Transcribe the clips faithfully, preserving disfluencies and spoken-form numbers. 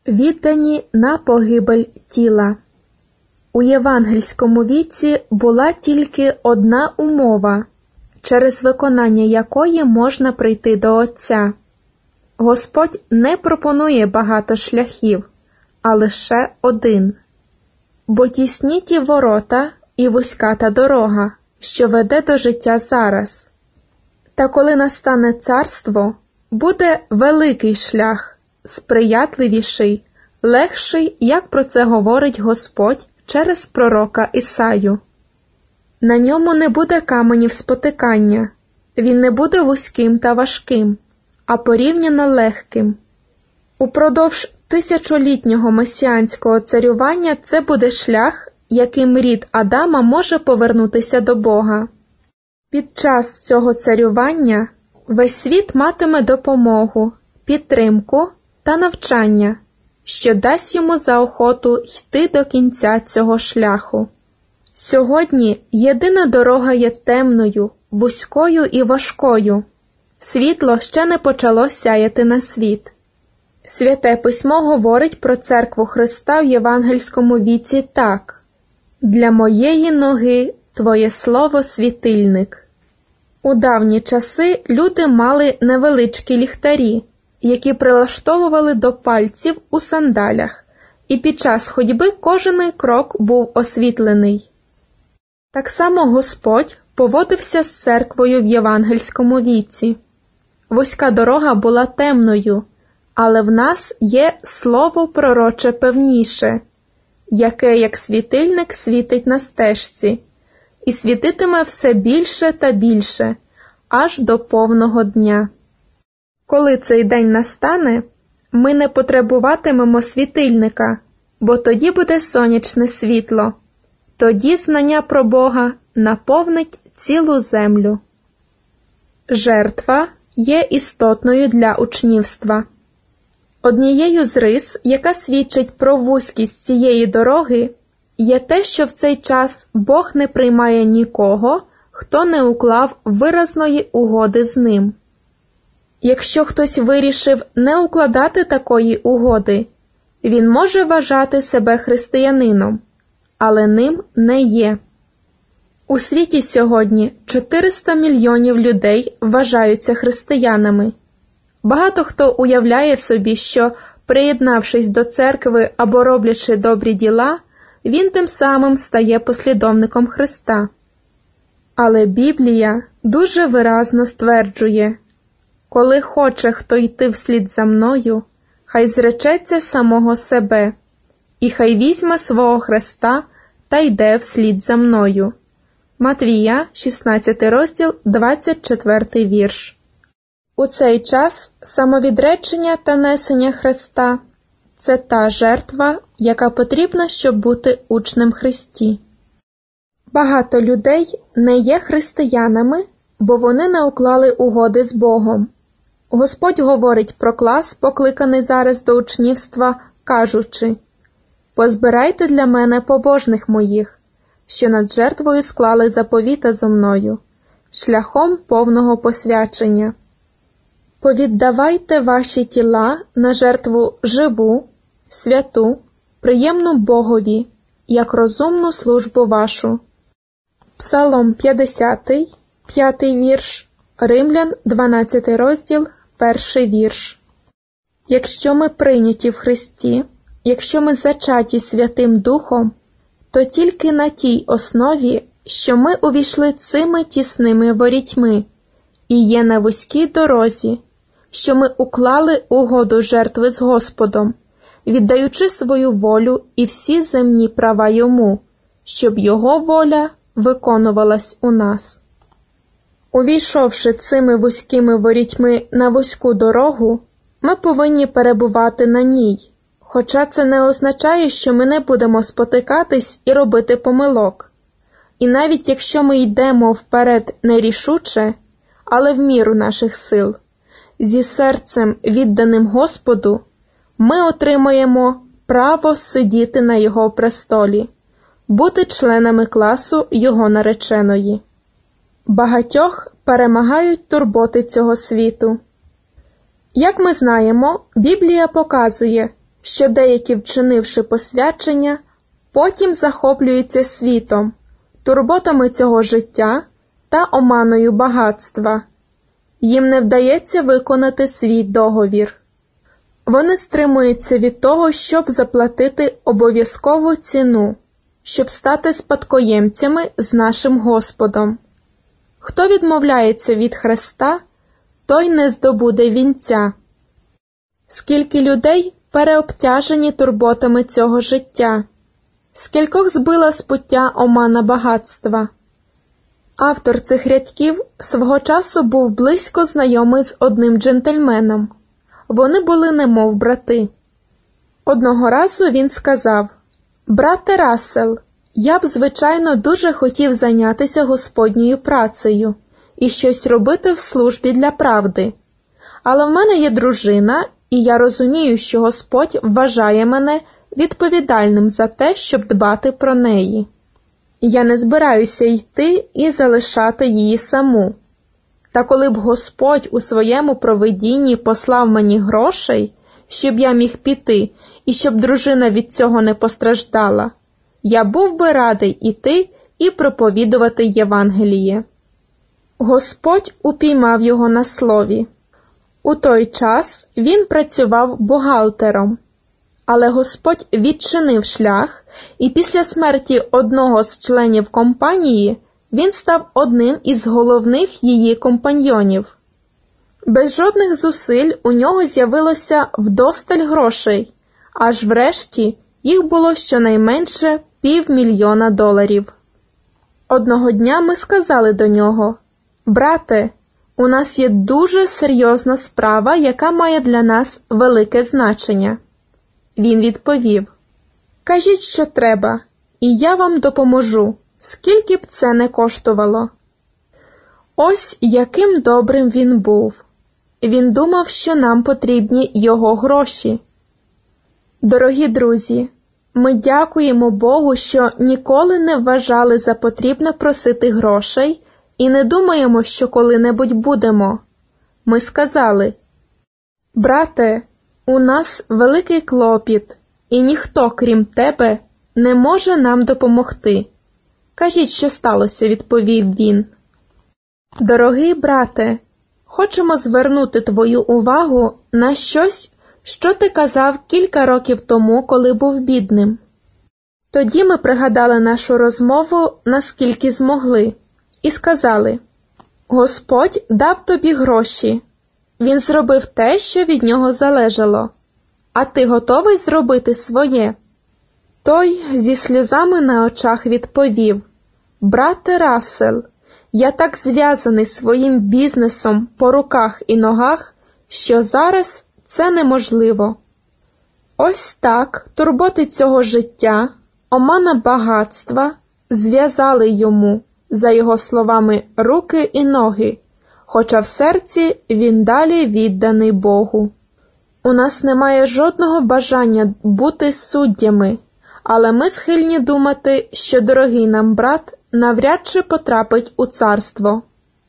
віддані на погибель тіла. У євангельському віці була тільки одна умова, через виконання якої можна прийти до Отця. Господь не пропонує багато шляхів, а лише один. Бо тісні ті ворота і вузька та дорога, що веде до життя зараз. Та коли настане царство, буде великий шлях, сприятливіший, легший, як про це говорить Господь через пророка Ісаю. На ньому не буде каменів спотикання, він не буде вузьким та важким, а порівняно легким. Упродовж тисячолітнього месіанського царювання це буде шлях, яким рід Адама може повернутися до Бога. Під час цього царювання весь світ матиме допомогу, підтримку та навчання, що дасть йому заохоту йти до кінця цього шляху. Сьогодні єдина дорога є темною, вузькою і важкою. Світло ще не почало сяяти на світ. Святе Письмо говорить про церкву Христа в євангельському віці так: «Для моєї ноги Твоє слово світильник». У давні часи люди мали невеличкі ліхтарі, які прилаштовували до пальців у сандалях, і під час ходьби кожен крок був освітлений. Так само Господь поводився з церквою в євангельському віці. Вузька дорога була темною, але в нас є слово пророче певніше, яке, як світильник, світить на стежці, і світитиме все більше та більше, аж до повного дня. Коли цей день настане, ми не потребуватимемо світильника, бо тоді буде сонячне світло. Тоді знання про Бога наповнить цілу землю. Жертва є істотною для учнівства. Однією з рис, яка свідчить про вузькість цієї дороги, є те, що в цей час Бог не приймає нікого, хто не уклав виразної угоди з ним. Якщо хтось вирішив не укладати такої угоди, він може вважати себе християнином, але ним не є. У світі сьогодні чотириста мільйонів людей вважаються християнами. Багато хто уявляє собі, що, приєднавшись до церкви або роблячи добрі діла, він тим самим стає послідовником Христа. Але Біблія дуже виразно стверджує: «Коли хоче хто йти вслід за мною, хай зречеться самого себе, і хай візьме свого хреста та йде вслід за мною». Матвія, шістнадцятий розділ, двадцять четвертий вірш. У цей час самовідречення та несення хреста – це та жертва, яка потрібна, щоб бути учнем Христі. Багато людей не є християнами, бо вони не уклали угоди з Богом. Господь говорить про клас, покликаний зараз до учнівства, кажучи: «Позбирайте для мене побожних моїх, що над жертвою склали заповіта зо мною, шляхом повного посвячення. Повіддавайте ваші тіла на жертву живу, святу, приємну Богові, як розумну службу вашу». Псалом п'ятдесятий, п'ятий вірш, Римлян, дванадцятий розділ, перший вірш. Якщо ми прийняті в Христі, якщо ми зачаті Святим Духом, то тільки на тій основі, що ми увійшли цими тісними ворітьми і є на вузькій дорозі, що ми уклали угоду жертви з Господом, віддаючи свою волю і всі земні права Йому, щоб Його воля виконувалась у нас. Увійшовши цими вузькими ворітьми на вузьку дорогу, ми повинні перебувати на ній, хоча це не означає, що ми не будемо спотикатись і робити помилок. І навіть якщо ми йдемо вперед нерішуче, але в міру наших сил, зі серцем відданим Господу, ми отримаємо право сидіти на Його престолі, бути членами класу Його нареченої. Багатьох перемагають турботи цього світу. Як ми знаємо, Біблія показує, що деякі, вчинивши посвячення, потім захоплюються світом, турботами цього життя та оманою багатства. Їм не вдається виконати свій договір. Вони стримуються від того, щоб заплатити обов'язкову ціну, щоб стати спадкоємцями з нашим Господом. Хто відмовляється від Христа, той не здобуде вінця. Скільки людей переобтяжені турботами цього життя, скількох збила з пуття омана багатства. Автор цих рядків свого часу був близько знайомий з одним джентльменом. Вони були немов брати. Одного разу він сказав: «Брате Рассел, я б, звичайно, дуже хотів зайнятися Господньою працею і щось робити в службі для правди. Але в мене є дружина, і я розумію, що Господь вважає мене відповідальним за те, щоб дбати про неї. Я не збираюся йти і залишати її саму. Та коли б Господь у своєму провидінні послав мені грошей, щоб я міг піти і щоб дружина від цього не постраждала, я був би радий іти і проповідувати Євангеліє». Господь упіймав його на слові. У той час він працював бухгалтером, але Господь відчинив шлях, і після смерті одного з членів компанії він став одним із головних її компаньйонів. Без жодних зусиль у нього з'явилося вдосталь грошей, аж врешті їх було щонайменше півмільйона доларів. Одного дня ми сказали до нього: «Брате, у нас є дуже серйозна справа, яка має для нас велике значення». Він відповів: «Кажіть, що треба, і я вам допоможу, скільки б це не коштувало». Ось яким добрим він був. Він думав, що нам потрібні його гроші. Дорогі друзі, ми дякуємо Богу, що ніколи не вважали за потрібне просити грошей і не думаємо, що коли-небудь будемо. Ми сказали: «Брате, у нас великий клопіт, і ніхто, крім тебе, не може нам допомогти». «Кажіть, що сталося», – відповів він. «Дорогий брате, хочемо звернути твою увагу на щось, що ти казав кілька років тому, коли був бідним». Тоді ми пригадали нашу розмову, наскільки змогли, і сказали: «Господь дав тобі гроші. Він зробив те, що від нього залежало. А ти готовий зробити своє?» Той зі сльозами на очах відповів: «Брате Рассел, я так зв'язаний своїм бізнесом по руках і ногах, що зараз це неможливо». Ось так турботи цього життя, омана багатства зв'язали йому, за його словами, руки і ноги, хоча в серці він далі відданий Богу. У нас немає жодного бажання бути суддями, але ми схильні думати, що дорогий нам брат навряд чи потрапить у царство.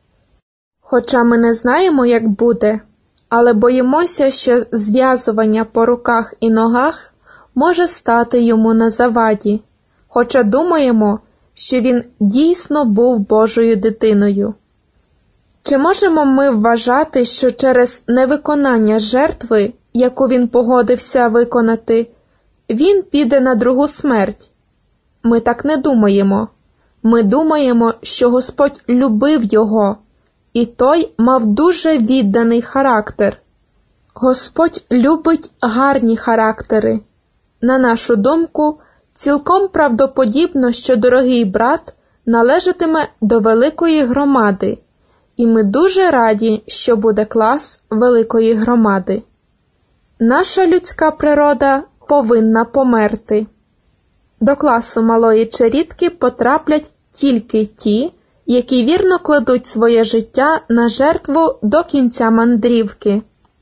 Хоча ми не знаємо, як буде, але боїмося, що зв'язування по руках і ногах може стати йому на заваді, хоча думаємо, що він дійсно був Божою дитиною. Чи можемо ми вважати, що через невиконання жертви, яку він погодився виконати, він піде на другу смерть? Ми так не думаємо. Ми думаємо, що Господь любив його, і той мав дуже відданий характер. Господь любить гарні характери. На нашу думку, цілком правдоподібно, що дорогий брат належатиме до великої громади, і ми дуже раді, що буде клас великої громади. Наша людська природа повинна померти. До класу малої черідки потраплять тільки ті, які вірно кладуть своє життя на жертву до кінця мандрівки.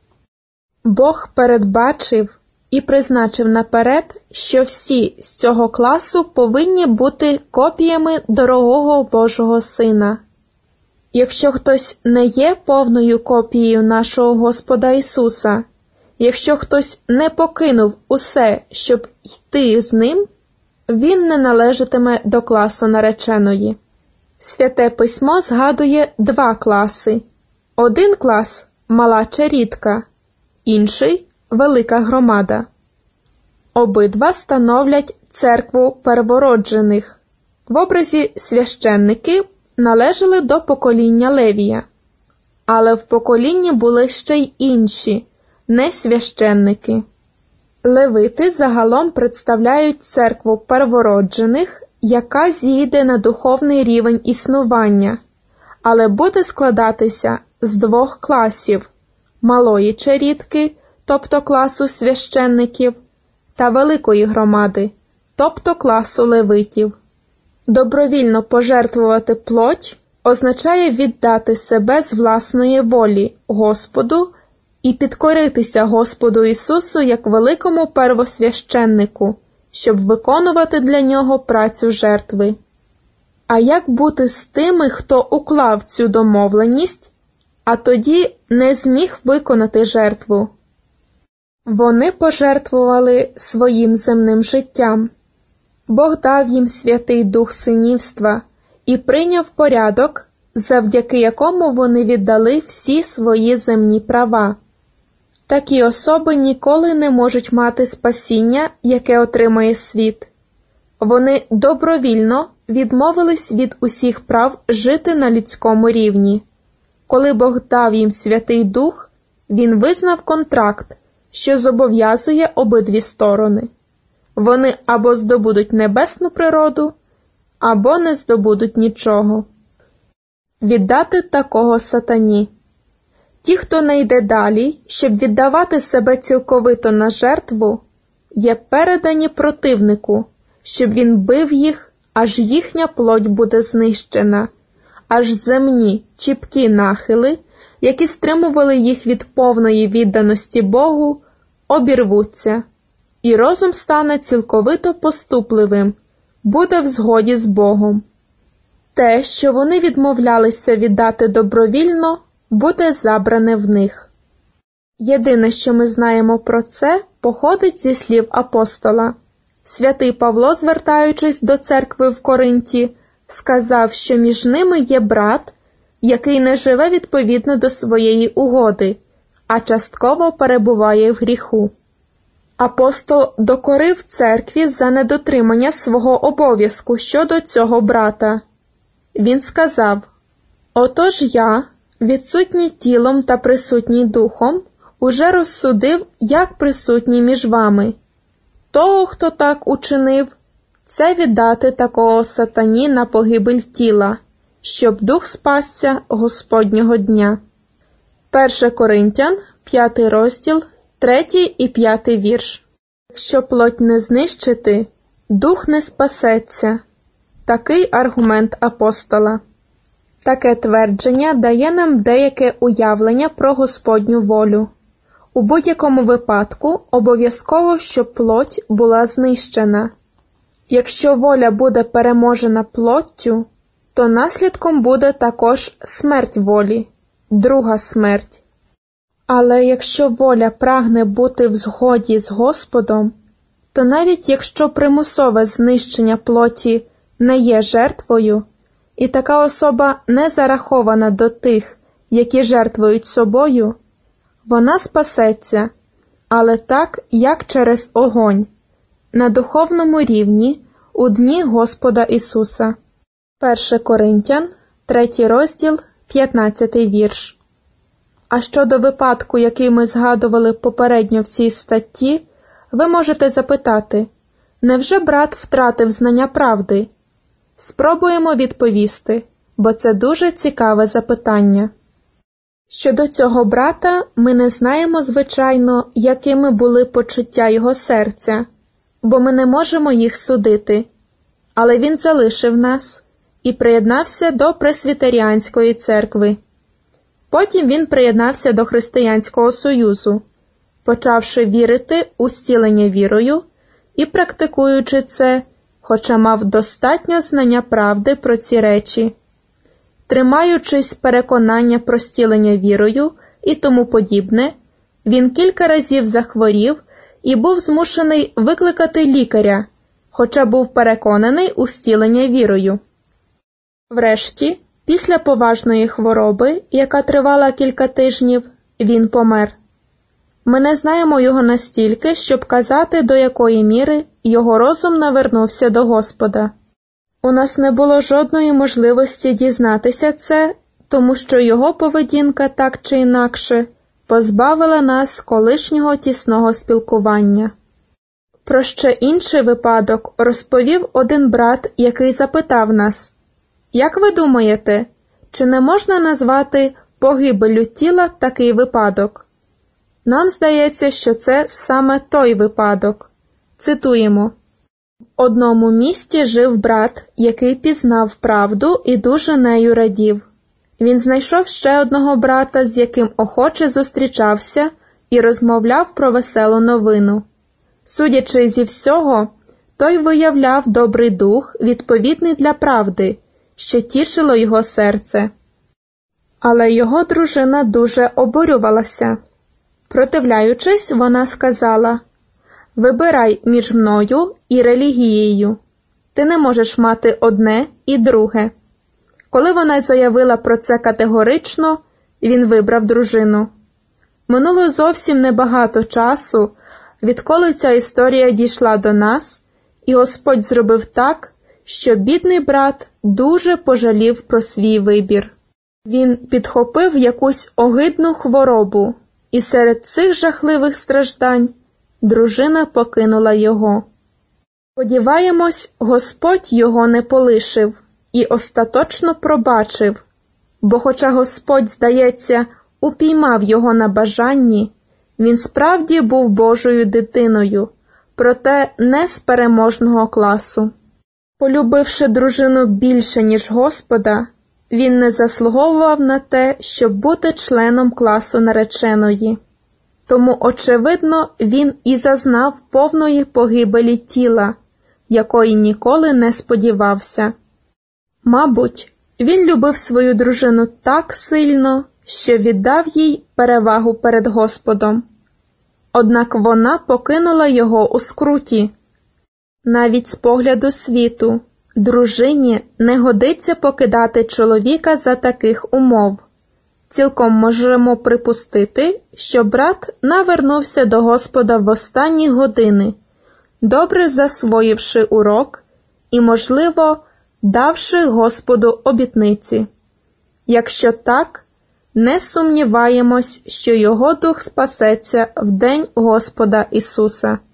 Бог передбачив і призначив наперед, що всі з цього класу повинні бути копіями дорогого Божого Сина. Якщо хтось не є повною копією нашого Господа Ісуса, Якщо хтось не покинув усе, щоб йти з ним, він не належатиме до класу нареченої. Святе письмо згадує два класи. Один клас – мала черідка, інший – велика громада. Обидва становлять церкву первороджених. В образі священники належали до покоління Левія. Але в поколінні були ще й інші, не священники. Левити загалом представляють церкву первороджених, яка зійде на духовний рівень існування, але буде складатися з двох класів – малої черідки, тобто класу священників, та великої громади, тобто класу левитів. Добровільно пожертвувати плоть означає віддати себе з власної волі Господу і підкоритися Господу Ісусу як великому первосвященнику, щоб виконувати для Нього працю жертви. А як бути з тими, хто уклав цю домовленість, а тоді не зміг виконати жертву? Вони пожертвували своїм земним життям. Бог дав їм Святий Дух синівства і прийняв порядок, завдяки якому вони віддали всі свої земні права. Такі особи ніколи не можуть мати спасіння, яке отримає світ. Вони добровільно відмовились від усіх прав жити на людському рівні. Коли Бог дав їм Святий Дух, Він визнав контракт, що зобов'язує обидві сторони. Вони або здобудуть небесну природу, або не здобудуть нічого. Віддати такого сатані. Ті, хто не йде далі, щоб віддавати себе цілковито на жертву, є передані противнику, щоб він бив їх, аж їхня плоть буде знищена, аж земні, чіпкі нахили, які стримували їх від повної відданості Богу, обірвуться, і розум стане цілковито поступливим, буде в згоді з Богом. Те, що вони відмовлялися віддати добровільно, буде забране в них. Єдине, що ми знаємо про це, походить зі слів апостола. Святий Павло, звертаючись до церкви в Коринті, сказав, що між ними є брат, який не живе відповідно до своєї угоди, а частково перебуває в гріху. Апостол докорив церкві за недотримання свого обов'язку щодо цього брата. Він сказав: «Отож я, відсутній тілом та присутній духом, уже розсудив, як присутній між вами. Того, хто так учинив, це віддати такого сатані на погибель тіла, щоб дух спасся Господнього дня». Перше Коринтян, п'ятий розділ, третій і п'ятий вірш. Якщо плоть не знищити, дух не спасеться. Такий аргумент апостола. Таке твердження дає нам деяке уявлення про Господню волю. У будь-якому випадку обов'язково, щоб плоть була знищена. Якщо воля буде переможена плоттю, то наслідком буде також смерть волі, друга смерть. Але якщо воля прагне бути в згоді з Господом, то навіть якщо примусове знищення плоті не є жертвою, і така особа не зарахована до тих, які жертвують собою, вона спасеться, але так, як через огонь, на духовному рівні у дні Господа Ісуса. Перше Коринтян, третій розділ, п'ятнадцятий вірш. А щодо випадку, який ми згадували попередньо в цій статті, ви можете запитати: невже брат втратив знання правди? Спробуємо відповісти, бо це дуже цікаве запитання. Щодо цього брата ми не знаємо, звичайно, якими були почуття його серця, бо ми не можемо їх судити. Але він залишив нас і приєднався до Пресвітеріанської церкви. Потім він приєднався до Християнського Союзу, почавши вірити у зцілення вірою і практикуючи це, хоча мав достатньо знання правди про ці речі. Тримаючись переконання про зцілення вірою і тому подібне, Він кілька разів захворів і був змушений викликати лікаря, хоча був переконаний у зцілення вірою. Врешті, після поважної хвороби, яка тривала кілька тижнів, він помер. Ми не знаємо його настільки, щоб казати, до якої міри його розум навернувся до Господа. У нас не було жодної можливості дізнатися це, тому що його поведінка так чи інакше позбавила нас колишнього тісного спілкування. Про ще інший випадок розповів один брат, який запитав нас: «Як ви думаєте, чи не можна назвати погибеллю тіла такий випадок?» Нам здається, що це саме той випадок. Цитуємо: «В одному місті жив брат, який пізнав правду і дуже нею радів. Він знайшов ще одного брата, з яким охоче зустрічався і розмовляв про веселу новину. Судячи зі всього, той виявляв добрий дух, відповідний для правди, що тішило його серце. Але його дружина дуже обурювалася. Противляючись, вона сказала: «Вибирай між мною і релігією. Ти не можеш мати одне і друге». Коли вона заявила про це категорично, він вибрав дружину. Минуло зовсім небагато часу, відколи ця історія дійшла до нас, і Господь зробив так, що бідний брат дуже пожалів про свій вибір. Він підхопив якусь огидну хворобу, і серед цих жахливих страждань дружина покинула його. Сподіваємось, Господь його не полишив і остаточно пробачив, бо хоча Господь, здається, упіймав його на бажанні, він справді був Божою дитиною, проте не з переможного класу. Полюбивши дружину більше, ніж Господа, він не заслуговував на те, щоб бути членом класу нареченої. Тому, очевидно, він і зазнав повної погибелі тіла, якої ніколи не сподівався. Мабуть, він любив свою дружину так сильно, що віддав їй перевагу перед Господом. Однак вона покинула його у скруті. Навіть з погляду світу, дружині не годиться покидати чоловіка за таких умов. Цілком можемо припустити, що брат навернувся до Господа в останні години, добре засвоївши урок і, можливо, давши Господу обітниці. Якщо так, не сумніваємось, що його дух спасеться в день Господа Ісуса.